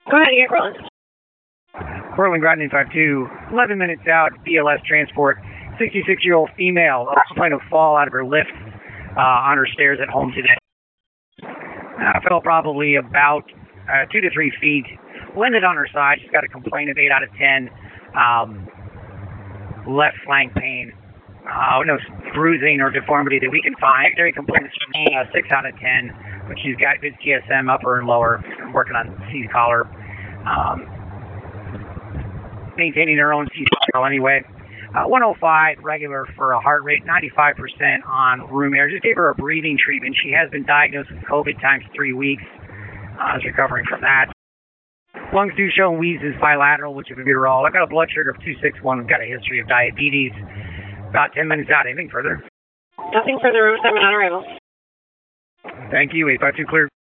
Go ahead, you're calling. Portland Groton 852, 11 minutes out, BLS Transport, 66-year-old female, trying to fall out of her lift on her stairs at home today. Fell probably about 2 to 3 feet, landed on her side. She's got a complaint of 8 out of 10, left flank pain. No bruising or deformity that we can find. Secondary complaints 6 out of 10, but she's got good TSM upper and lower. I'm working on C-collar. Maintaining her own C-collar anyway. 105 regular for a heart rate, 95% on room air. Just gave her a breathing treatment. She has been diagnosed with COVID times 3 weeks. Is recovering from that. Lungs do show wheezes bilateral, which is albuterol. I've got a blood sugar of 261. I've got a history of diabetes. About 10 minutes out. Anything further? Nothing further. 7 on arrival. Thank you. 852 clear.